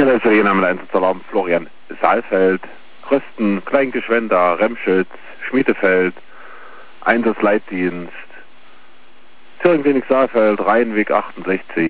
Name Einsatzsalarm Florian Saalfeld, Rösten, Kleingeschwender, Remschütz, Schmiedefeld, Einsatzleitdienst, Zürich-Wenig Saalfeld, Rheinweg 68.